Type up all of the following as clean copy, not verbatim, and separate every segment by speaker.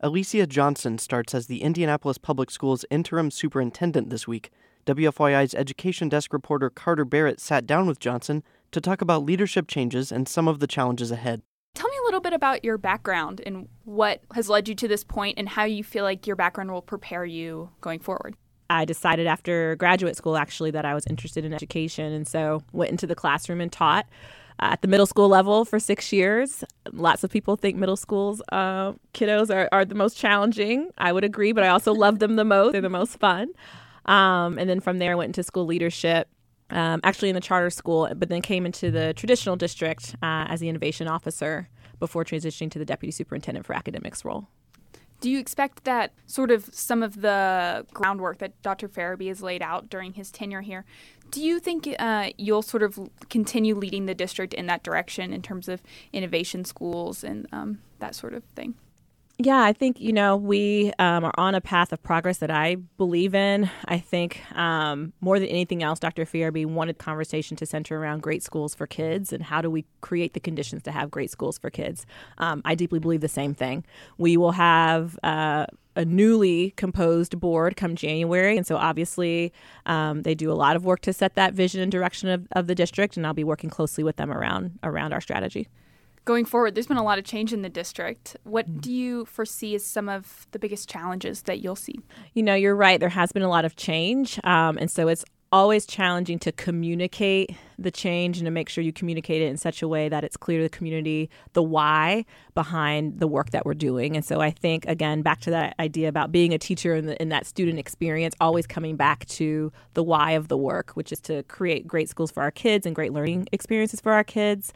Speaker 1: Alicia Johnson starts as the Indianapolis Public Schools interim superintendent this week. WFYI's education desk reporter Carter Barrett sat down with Johnson to talk about leadership changes and some of the challenges ahead.
Speaker 2: Tell me a little bit about your background and what has led you to this point and how you feel like your background will prepare you going forward.
Speaker 3: I decided after graduate school, actually, that I was interested in education, and so went into the classroom and taught at the middle school level for 6 years. Lots of people think middle school's kiddos are the most challenging. I would agree, but I also love them the most. They're the most fun. And then from there, I went into school leadership, actually in the charter school, but then came into the traditional district as the innovation officer before transitioning to the deputy superintendent for academics role.
Speaker 2: Do you expect that sort of some of the groundwork that Dr. Farabee has laid out during his tenure here, do you think you'll sort of continue leading the district in that direction in terms of innovation schools and that sort of thing?
Speaker 3: Yeah, I think, we are on a path of progress that I believe in. I think more than anything else, Dr. Farabee wanted conversation to center around great schools for kids and how do we create the conditions to have great schools for kids. I deeply believe the same thing. We will have a newly composed board come January. And so obviously they do a lot of work to set that vision and direction of the district, and I'll be working closely with them around our strategy.
Speaker 2: Going forward, there's been a lot of change in the district. What do you foresee as some of the biggest challenges that you'll see?
Speaker 3: You're right. There has been a lot of change. And so it's always challenging to communicate the change and to make sure you communicate it in such a way that it's clear to the community the why behind the work that we're doing. And so I think, again, back to that idea about being a teacher in that student experience, always coming back to the why of the work, which is to create great schools for our kids and great learning experiences for our kids.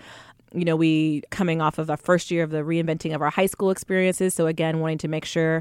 Speaker 3: We coming off of our first year of the reinventing of our high school experiences. So again, wanting to make sure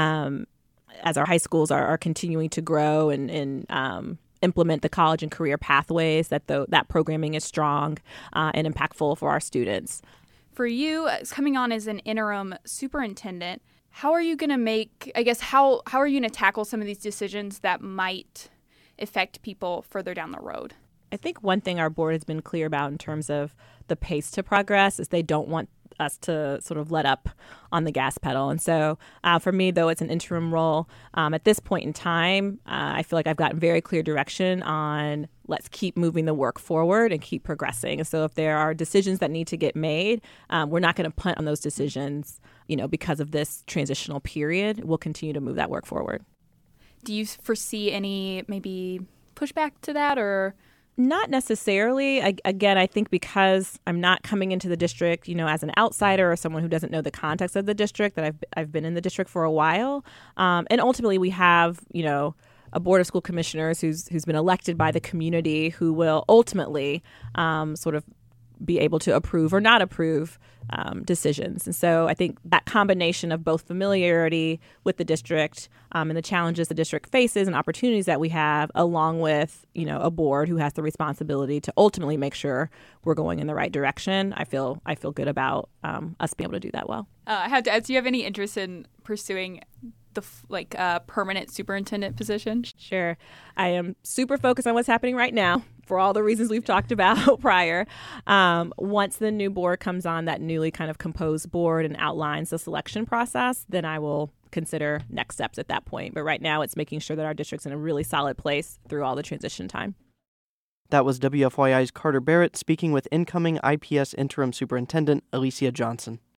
Speaker 3: as our high schools are continuing to grow and implement the college and career pathways, that programming is strong and impactful for our students.
Speaker 2: For you, coming on as an interim superintendent, how are you going to how are you going to tackle some of these decisions that might affect people further down the road?
Speaker 3: I think one thing our board has been clear about in terms of the pace to progress is they don't want us to sort of let up on the gas pedal. And so for me, though it's an interim role, at this point in time, I feel like I've gotten very clear direction on let's keep moving the work forward and keep progressing. And so if there are decisions that need to get made, we're not going to punt on those decisions, because of this transitional period. We'll continue to move that work forward.
Speaker 2: Do you foresee any maybe pushback to that or?
Speaker 3: Not necessarily. I think because I'm not coming into the district, as an outsider or someone who doesn't know the context of the district, that I've been in the district for a while. And ultimately we have, a board of school commissioners who's been elected by the community who will ultimately sort of be able to approve or not approve decisions. And so I think that combination of both familiarity with the district and the challenges the district faces and opportunities that we have, along with, a board who has the responsibility to ultimately make sure we're going in the right direction. I feel good about us being able to do that well.
Speaker 2: I have to ask, do you have any interest in pursuing the permanent superintendent position?
Speaker 3: Sure. I am super focused on what's happening right now for all the reasons we've talked about prior. Once the new board comes on, that newly kind of composed board, and outlines the selection process, then I will consider next steps at that point. But right now it's making sure that our district's in a really solid place through all the transition time.
Speaker 1: That was WFYI's Carter Barrett speaking with incoming IPS interim superintendent Alicia Johnson.